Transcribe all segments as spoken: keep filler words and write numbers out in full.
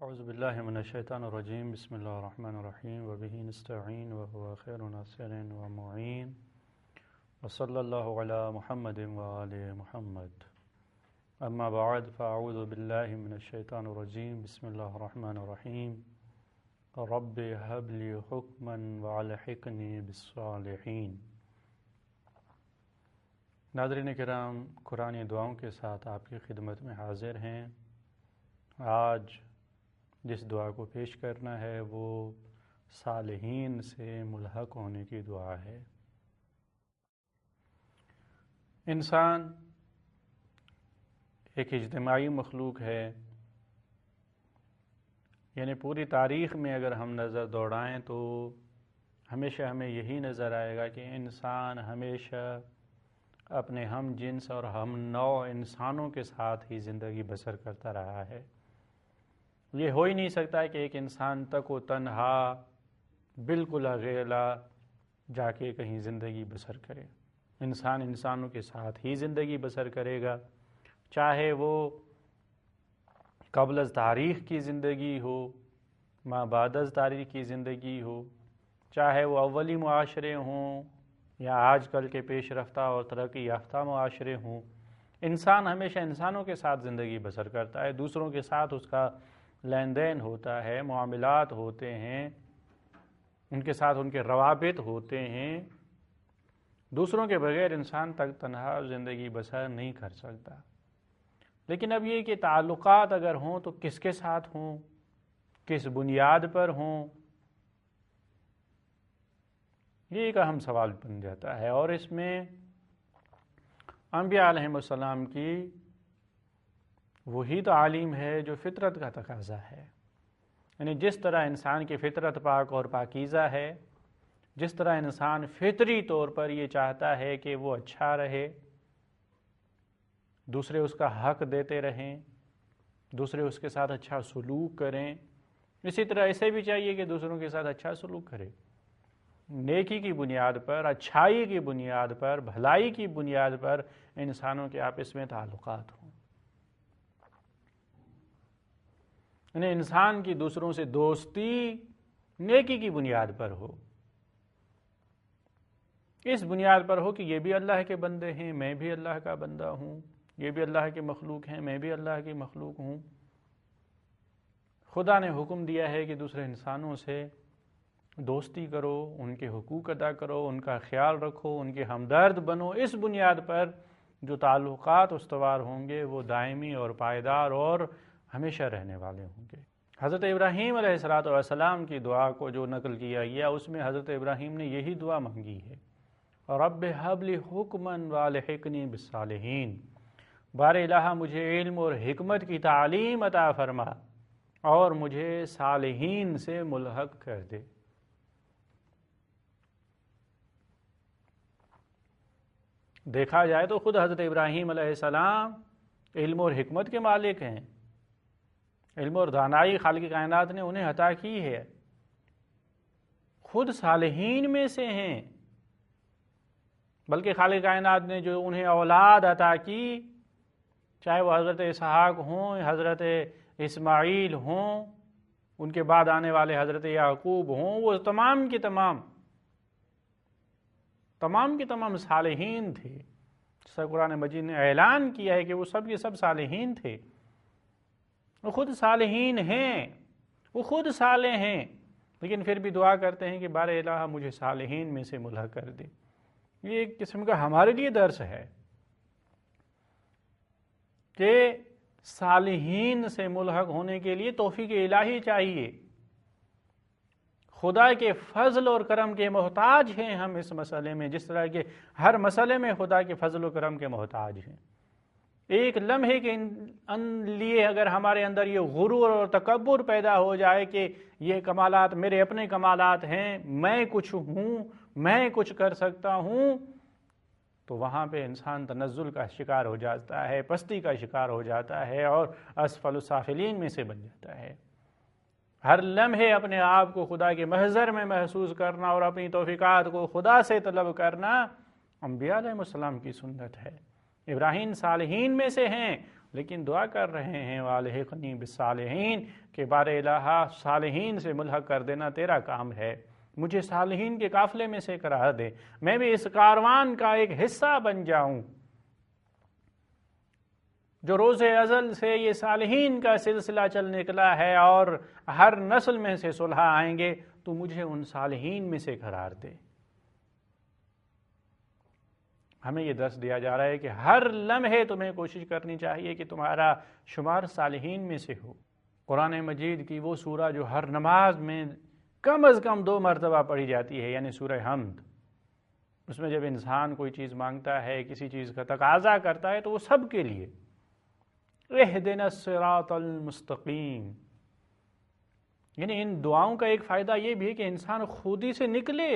اعوذ باللہ من الشیطان الرجیم بسم اللہ الرحمن الرحیم وبہ نستعین وهو خیر ناصر ومعین وصلی اللہ علی محمد وآل محمد اما بعد فاعوذ باللہ من الشیطان الرجیم بسم اللہ الرحمن الرحیم رب هب لی حکما والحقنی بالصالحین۔ ناظرین کرام، قرآن دعاؤں کے ساتھ آپ کی خدمت میں حاضر ہیں۔ آج جس دعا کو پیش کرنا ہے وہ صالحین سے ملحق ہونے کی دعا ہے۔ انسان ایک اجتماعی مخلوق ہے، یعنی پوری تاریخ میں اگر ہم نظر دوڑائیں تو ہمیشہ ہمیں یہی نظر آئے گا کہ انسان ہمیشہ اپنے ہم جنس اور ہم نوع انسانوں کے ساتھ ہی زندگی بسر کرتا رہا ہے۔ یہ ہو ہی نہیں سکتا کہ ایک انسان تک و تنہا بالکل اکیلا جا کے کہیں زندگی بسر کرے۔ انسان انسانوں کے ساتھ ہی زندگی بسر کرے گا، چاہے وہ قبل از تاریخ کی زندگی ہو، ما بعد از تاریخ کی زندگی ہو، چاہے وہ اولی معاشرے ہوں یا آج کل کے پیش رفتہ اور ترقی یافتہ معاشرے ہوں، انسان ہمیشہ انسانوں کے ساتھ زندگی بسر کرتا ہے، دوسروں کے ساتھ اس کا لین دین ہوتا ہے، معاملات ہوتے ہیں، ان کے ساتھ ان کے روابط ہوتے ہیں۔ دوسروں کے بغیر انسان تک تنہا زندگی بسر نہیں کر سکتا۔ لیکن اب یہ کہ تعلقات اگر ہوں تو کس کے ساتھ ہوں، کس بنیاد پر ہوں، یہ ایک اہم سوال بن جاتا ہے، اور اس میں انبیاء علیہ السلام کی وہی تعلیم ہے جو فطرت کا تقاضا ہے۔ یعنی جس طرح انسان کی فطرت پاک اور پاکیزہ ہے، جس طرح انسان فطری طور پر یہ چاہتا ہے کہ وہ اچھا رہے، دوسرے اس کا حق دیتے رہیں، دوسرے اس کے ساتھ اچھا سلوک کریں، اسی طرح اسے بھی چاہیے کہ دوسروں کے ساتھ اچھا سلوک کرے، نیکی کی بنیاد پر، اچھائی کی بنیاد پر، بھلائی کی بنیاد پر انسانوں کے آپس میں تعلقات ہوں۔ یعنی انسان کی دوسروں سے دوستی نیکی کی بنیاد پر ہو، اس بنیاد پر ہو کہ یہ بھی اللہ کے بندے ہیں، میں بھی اللہ کا بندہ ہوں، یہ بھی اللہ کے مخلوق ہیں، میں بھی اللہ کی مخلوق ہوں۔ خدا نے حکم دیا ہے کہ دوسرے انسانوں سے دوستی کرو، ان کے حقوق ادا کرو، ان کا خیال رکھو، ان کے ہمدرد بنو۔ اس بنیاد پر جو تعلقات استوار ہوں گے وہ دائمی اور پائیدار اور ہمیشہ رہنے والے ہوں گے۔ حضرت ابراہیم علیہ الصلوۃ والسلام کی دعا کو جو نقل کیا گیا اس میں حضرت ابراہیم نے یہی دعا مانگی ہے، رب ہب لی حکما والحقنی بالصالحین، بار الہ مجھے علم اور حکمت کی تعلیم عطا فرما اور مجھے صالحین سے ملحق کر دے۔ دیکھا جائے تو خود حضرت ابراہیم علیہ السلام علم اور حکمت کے مالک ہیں، علم اور دانائی خالق کائنات نے انہیں عطا کی ہے، خود صالحین میں سے ہیں، بلکہ خالق کائنات نے جو انہیں اولاد عطا کی، چاہے وہ حضرت اسحاق ہوں، حضرت اسماعیل ہوں، ان کے بعد آنے والے حضرت یعقوب ہوں، وہ تمام کی تمام تمام کی تمام صالحین تھے، جیسا قرآن مجید نے اعلان کیا ہے کہ وہ سب کے سب صالحین تھے، وہ خود صالحین ہیں، وہ خود صالح ہیں، لیکن پھر بھی دعا کرتے ہیں کہ بار الہ مجھے صالحین میں سے ملحق کر دے۔ یہ ایک قسم کا ہمارے لیے درس ہے کہ صالحین سے ملحق ہونے کے لیے توفیق الہی چاہیے۔ خدا کے فضل اور کرم کے محتاج ہیں ہم اس مسئلے میں، جس طرح کہ ہر مسئلے میں خدا کے فضل و کرم کے محتاج ہیں۔ ایک لمحے کے لیے اگر ہمارے اندر یہ غرور اور تکبر پیدا ہو جائے کہ یہ کمالات میرے اپنے کمالات ہیں، میں کچھ ہوں، میں کچھ کر سکتا ہوں، تو وہاں پہ انسان تنزل کا شکار ہو جاتا ہے، پستی کا شکار ہو جاتا ہے اور اسفل السافلین میں سے بن جاتا ہے۔ ہر لمحے اپنے آپ کو خدا کے محضر میں محسوس کرنا اور اپنی توفیقات کو خدا سے طلب کرنا انبیاء علیہ السلام کی سنت ہے۔ ابراہیم صالحین میں سے ہیں، لیکن دعا کر رہے ہیں والحقنی بالصالحین کہ بار الہ صالحین سے ملحق کر دینا تیرا کام ہے، مجھے صالحین کے قافلے میں سے قرار دے، میں بھی اس کاروان کا ایک حصہ بن جاؤں جو روز ازل سے یہ صالحین کا سلسلہ چل نکلا ہے اور ہر نسل میں سے صلح آئیں گے، تو مجھے ان صالحین میں سے قرار دے۔ ہمیں یہ درس دیا جا رہا ہے کہ ہر لمحے تمہیں کوشش کرنی چاہیے کہ تمہارا شمار صالحین میں سے ہو۔ قرآن مجید کی وہ سورہ جو ہر نماز میں کم از کم دو مرتبہ پڑھی جاتی ہے، یعنی سورہ حمد، اس میں جب انسان کوئی چیز مانگتا ہے، کسی چیز کا تقاضا کرتا ہے، تو وہ سب کے لیے اہدنا الصراط المستقیم، یعنی ان دعاؤں کا ایک فائدہ یہ بھی ہے کہ انسان خودی سے نکلے،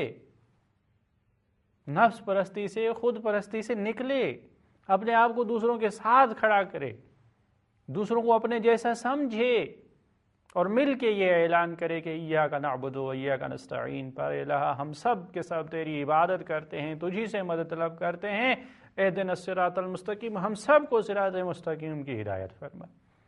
نفس پرستی سے، خود پرستی سے نکلے، اپنے آپ کو دوسروں کے ساتھ کھڑا کرے، دوسروں کو اپنے جیسا سمجھے، اور مل کے یہ اعلان کرے کہ ایاک نعبد و ایاک نستعین، پر الہ ہم سب کے سب تیری عبادت کرتے ہیں، تجھی سے مدد طلب کرتے ہیں، اہدنا الصراط المستقیم، ہم سب کو صراط مستقیم کی ہدایت فرما۔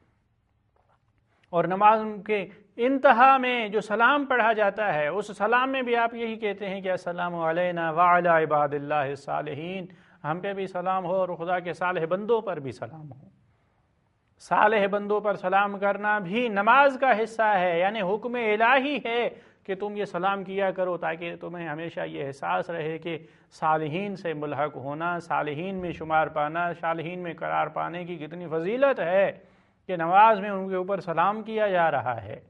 اور نماز کے انتہا میں جو سلام پڑھا جاتا ہے، اس سلام میں بھی آپ یہی کہتے ہیں کہ السلام علینا وعلی عباد اللہ الصالحین، ہم پہ بھی سلام ہو اور خدا کے صالح بندوں پر بھی سلام ہو۔ صالح بندوں پر سلام کرنا بھی نماز کا حصہ ہے، یعنی حکم الہی ہے کہ تم یہ سلام کیا کرو تاکہ تمہیں ہمیشہ یہ احساس رہے کہ صالحین سے ملحق ہونا، صالحین میں شمار پانا، صالحین میں قرار پانے کی کتنی فضیلت ہے کہ نماز میں ان کے اوپر سلام کیا جا رہا ہے۔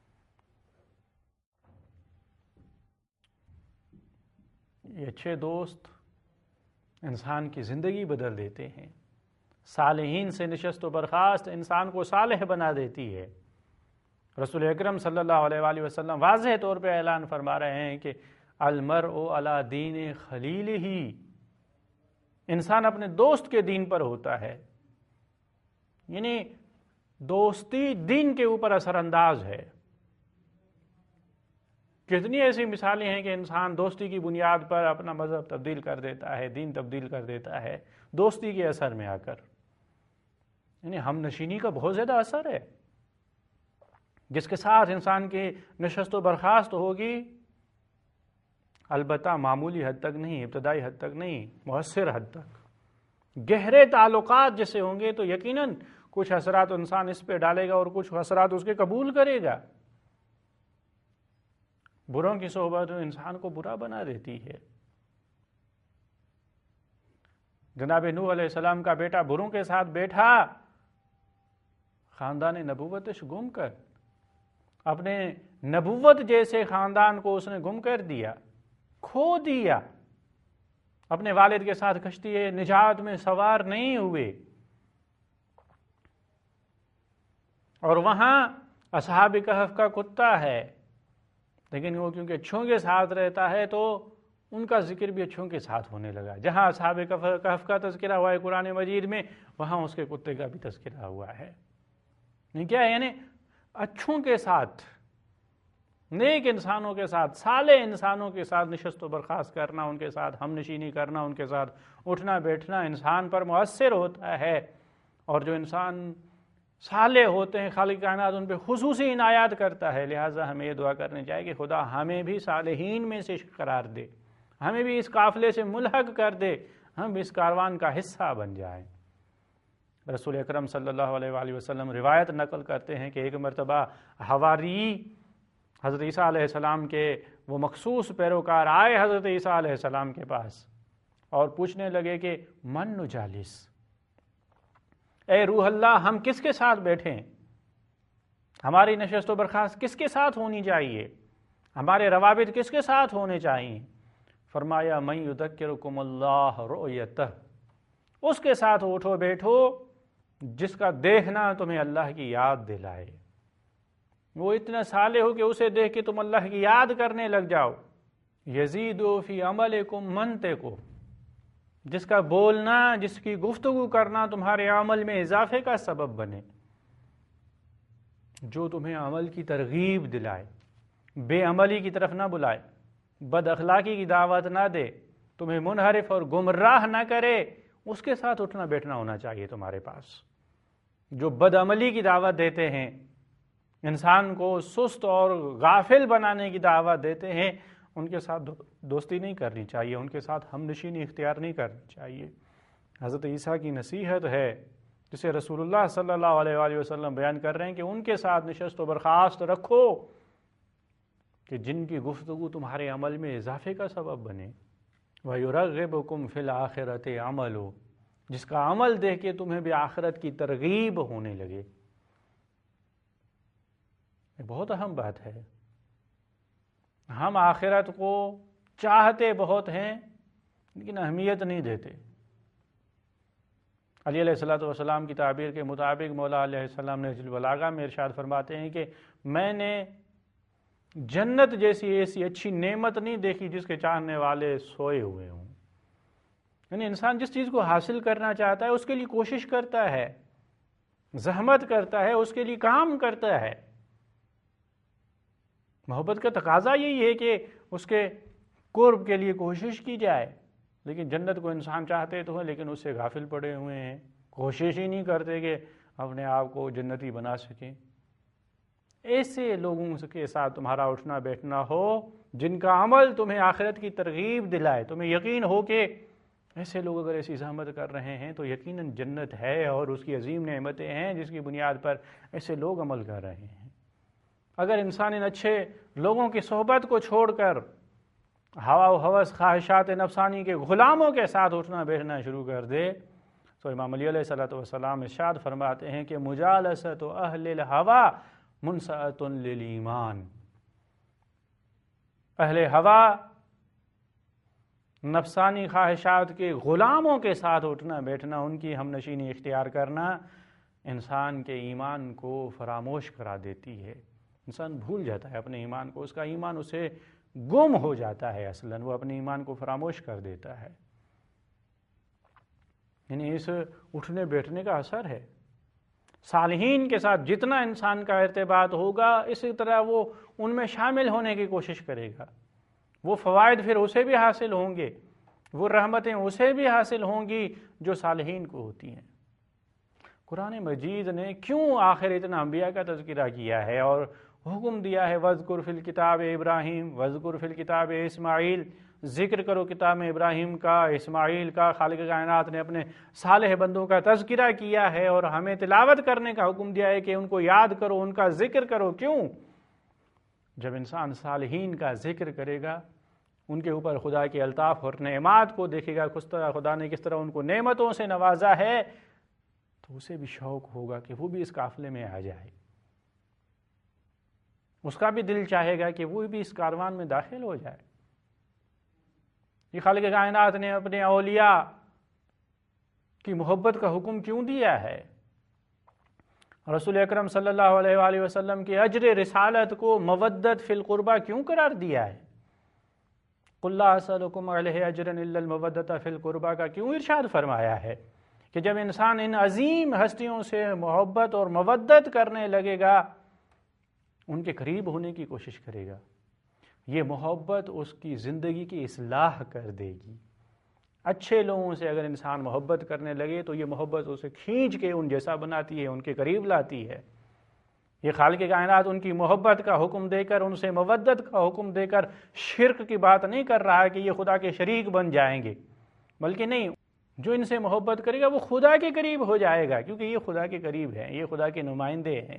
یہ اچھے دوست انسان کی زندگی بدل دیتے ہیں، صالحین سے نشست و برخاست انسان کو صالح بنا دیتی ہے۔ رسول اکرم صلی اللہ علیہ وآلہ وسلم واضح طور پہ اعلان فرما رہے ہیں کہ المرء علی دین خلیلہ، انسان اپنے دوست کے دین پر ہوتا ہے، یعنی دوستی دین کے اوپر اثر انداز ہے۔ کتنی ایسی مثالیں ہیں کہ انسان دوستی کی بنیاد پر اپنا مذہب تبدیل کر دیتا ہے، دین تبدیل کر دیتا ہے، دوستی کے اثر میں آ کر، یعنی ہم نشینی کا بہت زیادہ اثر ہے۔ جس کے ساتھ انسان کی نشست و برخاست ہوگی، البتہ معمولی حد تک نہیں، ابتدائی حد تک نہیں، مؤثر حد تک گہرے تعلقات جس سے ہوں گے تو یقیناً کچھ اثرات انسان اس پہ ڈالے گا اور کچھ اثرات اس کے قبول کرے گا۔ بروں کی صحبت انسان کو برا بنا دیتی ہے۔ جناب نوح علیہ السلام کا بیٹا بروں کے ساتھ بیٹھا، خاندان نبوتش گم کر، اپنے نبوت جیسے خاندان کو اس نے گم کر دیا، کھو دیا، اپنے والد کے ساتھ کشتی نجات میں سوار نہیں ہوئے، اور وہاں اصحاب کہف کا کتا ہے، لیکن وہ کیونکہ اچھوں کے ساتھ رہتا ہے تو ان کا ذکر بھی اچھوں کے ساتھ ہونے لگا۔ جہاں اصحاب کہف کا تذکرہ ہوا ہے قرآن مجید میں، وہاں اس کے کتے کا بھی تذکرہ ہوا ہے۔ نہیں کیا ہے، یعنی اچھوں کے ساتھ، نیک انسانوں کے ساتھ، صالح انسانوں کے ساتھ نشست و برخاست کرنا، ان کے ساتھ ہم نشینی کرنا، ان کے ساتھ اٹھنا بیٹھنا انسان پر مؤثر ہوتا ہے۔ اور جو انسان صالح ہوتے ہیں، خالق کائنات ان پہ خصوصی عنایات کرتا ہے۔ لہٰذا ہمیں یہ دعا کرنی چاہیے کہ خدا ہمیں بھی صالحین میں سے قرار دے، ہمیں بھی اس قافلے سے ملحق کر دے، ہم اس کاروان کا حصہ بن جائیں۔ رسول اکرم صلی اللہ علیہ وآلہ وسلم روایت نقل کرتے ہیں کہ ایک مرتبہ حواری حضرت عیسیٰ علیہ السلام کے وہ مخصوص پیروکار آئے حضرت عیسیٰ علیہ السلام کے پاس اور پوچھنے لگے کہ من نجالس، اے روح اللہ ہم کس کے ساتھ بیٹھیں، ہماری نشست و برخاست کس کے ساتھ ہونی چاہیے، ہمارے روابط کس کے ساتھ ہونے چاہیے؟ فرمایا من یذکرکم اللہ رؤیتہ، اس کے ساتھ اٹھو بیٹھو جس کا دیکھنا تمہیں اللہ کی یاد دلائے، وہ اتنا صالح ہو کہ اسے دیکھ کے تم اللہ کی یاد کرنے لگ جاؤ۔ یزیدو فی عملکم منطقو، جس کا بولنا، جس کی گفتگو کرنا تمہارے عمل میں اضافے کا سبب بنے، جو تمہیں عمل کی ترغیب دلائے، بے عملی کی طرف نہ بلائے، بد اخلاقی کی دعوت نہ دے، تمہیں منحرف اور گمراہ نہ کرے، اس کے ساتھ اٹھنا بیٹھنا ہونا چاہیے تمہارے پاس۔ جو بدعملی کی دعوت دیتے ہیں، انسان کو سست اور غافل بنانے کی دعوت دیتے ہیں، ان کے ساتھ دوستی نہیں کرنی چاہیے، ان کے ساتھ ہم نشینی اختیار نہیں کرنی چاہیے۔ حضرت عیسیٰ کی نصیحت ہے جسے رسول اللہ صلی اللہ علیہ وآلہ وسلم بیان کر رہے ہیں کہ ان کے ساتھ نشست و برخاست رکھو کہ جن کی گفتگو تمہارے عمل میں اضافے کا سبب بنے۔ وَيُرَغِّبُكُمْ فِي الْآخِرَةِ عَمَلُ، جس کا عمل دیکھ کے تمہیں بھی آخرت کی ترغیب ہونے لگے۔ یہ بہت اہم بات ہے۔ ہم آخرت کو چاہتے بہت ہیں لیکن اہمیت نہیں دیتے۔ علی علیہ الصلوۃ والسلام کی تعبیر کے مطابق مولا علیہ السلام نے نہج البلاغہ میں ارشاد فرماتے ہیں کہ میں نے جنت جیسی ایسی اچھی نعمت نہیں دیکھی جس کے چاہنے والے سوئے ہوئے ہوں۔ یعنی انسان جس چیز کو حاصل کرنا چاہتا ہے اس کے لیے کوشش کرتا ہے، زحمت کرتا ہے، اس کے لیے کام کرتا ہے۔ محبت کا تقاضا یہی ہے کہ اس کے قرب کے لیے کوشش کی جائے، لیکن جنت کو انسان چاہتے تو ہیں لیکن اس سے غافل پڑے ہوئے ہیں، کوشش ہی نہیں کرتے کہ اپنے آپ کو جنتی بنا سکیں۔ ایسے لوگوں کے ساتھ تمہارا اٹھنا بیٹھنا ہو جن کا عمل تمہیں آخرت کی ترغیب دلائے، تمہیں یقین ہو کہ ایسے لوگ اگر ایسی زحمت کر رہے ہیں تو یقیناً جنت ہے اور اس کی عظیم نعمتیں ہیں جس کی بنیاد پر ایسے لوگ عمل کر رہے ہیں۔ اگر انسان ان اچھے لوگوں کی صحبت کو چھوڑ کر ہوا و ہوس خواہشات نفسانی کے غلاموں کے ساتھ اٹھنا بیٹھنا شروع کر دے تو امام علی علیہ الصلوۃ والسلام ارشاد فرماتے ہیں کہ مجالست اہل الہوا منسأۃ للایمان، اہل ہوا نفسانی خواہشات کے غلاموں کے ساتھ اٹھنا بیٹھنا، ان کی ہم نشینی اختیار کرنا انسان کے ایمان کو فراموش کرا دیتی ہے۔ انسان بھول جاتا ہے اپنے ایمان کو، اس کا ایمان اسے گم ہو جاتا ہے، اصلاً وہ اپنے ایمان کو فراموش کر دیتا ہے۔ یعنی اس اٹھنے بیٹھنے کا اثر ہے۔ صالحین کے ساتھ جتنا انسان کا ارتباط ہوگا اسی طرح وہ ان میں شامل ہونے کی کوشش کرے گا، وہ فوائد پھر اسے بھی حاصل ہوں گے، وہ رحمتیں اسے بھی حاصل ہوں گی جو صالحین کو ہوتی ہیں۔ قرآن مجید نے کیوں آخر اتنا انبیاء کا تذکرہ کیا ہے اور حکم دیا ہے وَاذْكُرْ فِي الْكِتَابِ ابراہیم وَاذْكُرْ فِي الْكِتَابِ اسماعیل، ذکر کرو کتاب میں ابراہیم کا، اسماعیل کا۔ خالق کائنات نے اپنے صالح بندوں کا تذکرہ کیا ہے اور ہمیں تلاوت کرنے کا حکم دیا ہے کہ ان کو یاد کرو، ان کا ذکر کرو۔ کیوں؟ جب انسان صالحین کا ذکر کرے گا، ان کے اوپر خدا کے الطاف اور نعمات کو دیکھے گا، خدا نے کس طرح ان کو نعمتوں سے نوازا ہے، تو اسے بھی شوق ہوگا کہ وہ بھی اس قافلے میں آ جائے، اس کا بھی دل چاہے گا کہ وہ بھی اس کاروان میں داخل ہو جائے۔ یہ خالق کائنات نے اپنے اولیاء کی محبت کا حکم کیوں دیا ہے؟ رسول اکرم صلی اللہ علیہ وآلہ وسلم کے اجر رسالت کو مودت فی القربہ کیوں قرار دیا ہے؟ قُلْ لَا أَسْأَلُكُمْ عَلَيْهِ أَجْرًا إِلَّا الْمَوَدَّةَ فِي الْقُرْبَى کا کیوں ارشاد فرمایا ہے کہ جب انسان ان عظیم ہستیوں سے محبت اور مودت کرنے لگے گا، ان کے قریب ہونے کی کوشش کرے گا، یہ محبت اس کی زندگی کی اصلاح کر دے گی۔ اچھے لوگوں سے اگر انسان محبت کرنے لگے تو یہ محبت اسے کھینچ کے ان جیسا بناتی ہے، ان کے قریب لاتی ہے۔ یہ خالق کائنات ان کی محبت کا حکم دے کر، ان سے مودت کا حکم دے کر شرک کی بات نہیں کر رہا ہے کہ یہ خدا کے شریک بن جائیں گے، بلکہ نہیں، جو ان سے محبت کرے گا وہ خدا کے قریب ہو جائے گا، کیونکہ یہ خدا کے قریب ہیں، یہ خدا کے نمائندے ہیں۔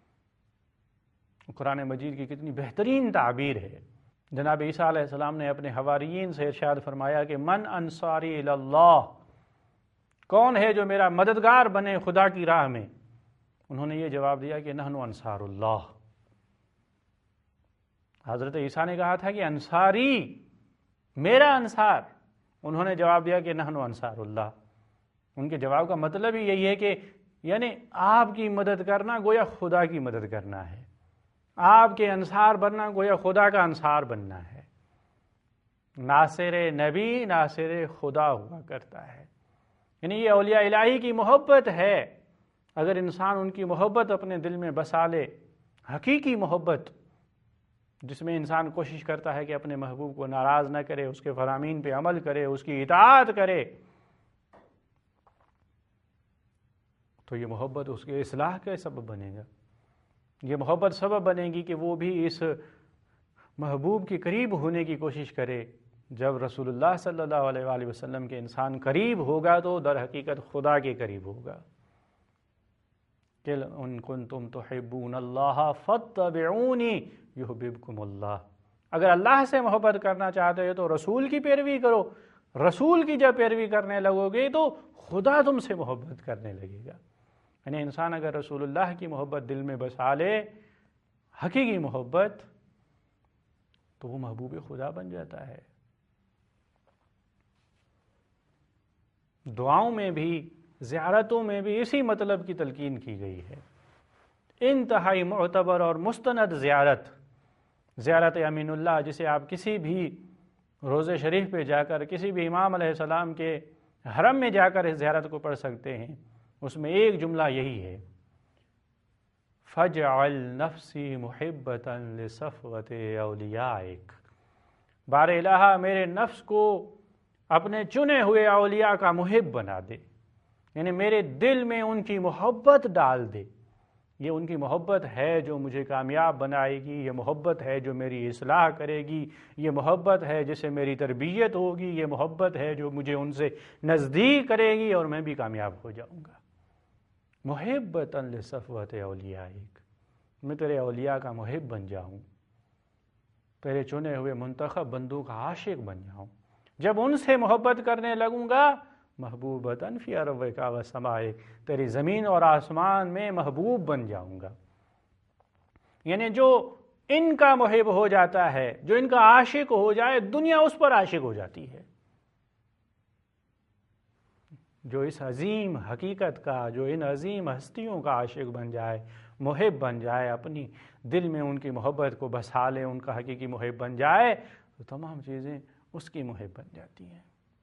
قرآن مجید کی کتنی بہترین تعبیر ہے۔ جناب عیسیٰ علیہ السلام نے اپنے حواریین سے ارشاد فرمایا کہ من انصاری الی اللہ، کون ہے جو میرا مددگار بنے خدا کی راہ میں؟ انہوں نے یہ جواب دیا کہ نحن انصار اللہ۔ حضرت عیسیٰ نے کہا تھا کہ انصاری، میرا انصار، انہوں نے جواب دیا کہ نحن انصار اللہ۔ ان کے جواب کا مطلب ہی یہی ہے کہ یعنی آپ کی مدد کرنا گویا خدا کی مدد کرنا ہے، آپ کے انصار بننا گویا خدا کا انصار بننا ہے۔ ناصر نبی ناصر خدا ہوا کرتا ہے، یعنی یہ اولیاء الہی کی محبت ہے۔ اگر انسان ان کی محبت اپنے دل میں بسا لے، حقیقی محبت جس میں انسان کوشش کرتا ہے کہ اپنے محبوب کو ناراض نہ کرے، اس کے فرامین پہ عمل کرے، اس کی اطاعت کرے، تو یہ محبت اس کے اصلاح کا سبب بنے گا. یہ محبت سبب بنے گی کہ وہ بھی اس محبوب کے قریب ہونے کی کوشش کرے. جب رسول اللہ صلی اللہ علیہ وآلہ وسلم کے انسان قریب ہوگا تو در حقیقت خدا کے قریب ہوگا. کہ ان کنتم تحبون اللہ فاتبعونی یحببکم اللہ. اگر اللہ سے محبت کرنا چاہتے ہو تو رسول کی پیروی کرو. رسول کی جب پیروی کرنے لگو گے تو خدا تم سے محبت کرنے لگے گا. یعنی انسان اگر رسول اللہ کی محبت دل میں بسا لے، حقیقی محبت، تو وہ محبوب خدا بن جاتا ہے. دعاؤں میں بھی، زیارتوں میں بھی اسی مطلب کی تلقین کی گئی ہے. انتہائی معتبر اور مستند زیارت، زیارت امین اللہ، جسے آپ کسی بھی روضہ شریف پہ جا کر، کسی بھی امام علیہ السلام کے حرم میں جا کر اس زیارت کو پڑھ سکتے ہیں. اس میں ایک جملہ یہی ہے، فَجْعَلْ نَفْسِي مُحِبَّةً لِصَفْوَةِ أَوْلِيَائِكَ. بار الہ میرے نفس کو اپنے چنے ہوئے اولیاء کا محب بنا دے، یعنی میرے دل میں ان کی محبت ڈال دے. یہ ان کی محبت ہے جو مجھے کامیاب بنائے گی، یہ محبت ہے جو میری اصلاح کرے گی، یہ محبت ہے جس سے میری تربیت ہوگی، یہ محبت ہے جو مجھے ان سے نزدیک کرے گی اور میں بھی کامیاب ہو جاؤں گا. محبۃ لصفوۃ اولیائک، میں تیرے اولیاء کا محب بن جاؤں، تیرے چنے ہوئے منتخب بندوں کا عاشق بن جاؤں. جب ان سے محبت کرنے لگوں گا، محبوبۃ فی ارضک و سمائک، تیری زمین اور آسمان میں محبوب بن جاؤں گا. یعنی جو ان کا محب ہو جاتا ہے، جو ان کا عاشق ہو جائے، دنیا اس پر عاشق ہو جاتی ہے. جو اس عظیم حقیقت کا، جو ان عظیم ہستیوں کا عاشق بن جائے، محب بن جائے، اپنی دل میں ان کی محبت کو بسا لے، ان کا حقیقی محب بن جائے، تو تمام چیزیں اس کی محب بن جاتی ہیں.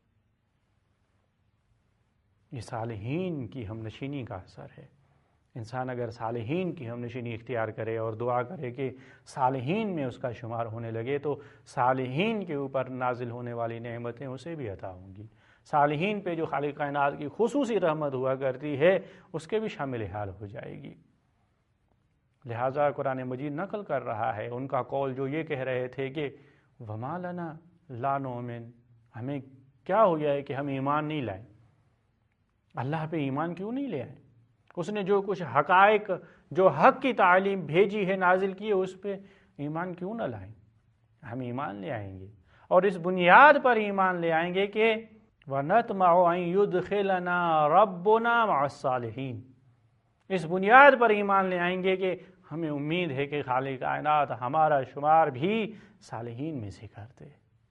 یہ صالحین کی ہم نشینی کا اثر ہے. انسان اگر صالحین کی ہم نشینی اختیار کرے اور دعا کرے کہ صالحین میں اس کا شمار ہونے لگے، تو صالحین کے اوپر نازل ہونے والی نعمتیں اسے بھی عطا ہوں گی. صالحین پہ جو خالق کائنات کی خصوصی رحمت ہوا کرتی ہے، اس کے بھی شامل حال ہو جائے گی. لہٰذا قرآن مجید نقل کر رہا ہے ان کا قول جو یہ کہہ رہے تھے کہ وَمَا لَنَا لَا نُؤْمِنُ، ہمیں کیا ہو گیا ہے کہ ہم ایمان نہیں لائیں. اللہ پہ ایمان کیوں نہیں لے آئے؟ اس نے جو کچھ حقائق، جو حق کی تعلیم بھیجی ہے، نازل کی ہے، اس پہ ایمان کیوں نہ لائیں؟ ہم ایمان لے آئیں گے، اور اس بنیاد پر ایمان لے آئیں گے کہ وَنَطْمَعُ أَن يُدْخِلَنَا رَبُّنَا مَعَ الصَّالِحِينَ. اس بنیاد پر ایمان لے آئیں گے کہ ہمیں امید ہے کہ خالق کائنات ہمارا شمار بھی صالحین میں سے کرتے.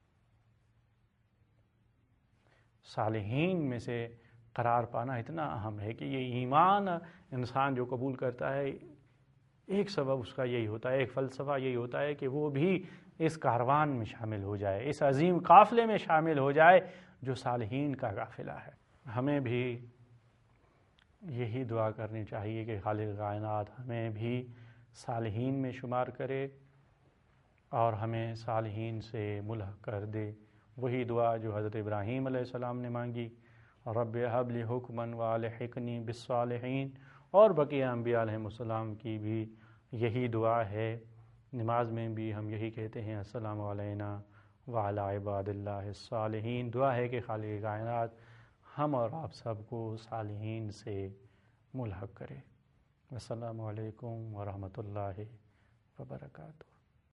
صالحین میں سے قرار پانا اتنا اہم ہے کہ یہ ایمان انسان جو قبول کرتا ہے، ایک سبب اس کا یہی ہوتا ہے، ایک فلسفہ یہی ہوتا ہے کہ وہ بھی اس کاروان میں شامل ہو جائے، اس عظیم قافلے میں شامل ہو جائے جو صالحین کا قافلہ ہے. ہمیں بھی یہی دعا کرنی چاہیے کہ خالق کائنات ہمیں بھی صالحین میں شمار کرے اور ہمیں صالحین سے ملحق کر دے. وہی دعا جو حضرت ابراہیم علیہ السلام نے مانگی، رب ہب لی حکما والحقنی بالصالحین، اور بقیہ انبیاء علیہ السلام کی بھی یہی دعا ہے. نماز میں بھی ہم یہی کہتے ہیں السلام علینا وعلی عباد اللہ الصالحین. دعا ہے کہ خالق کائنات ہم اور آپ سب کو صالحین سے ملحق کرے. السلام علیکم ورحمۃ اللہ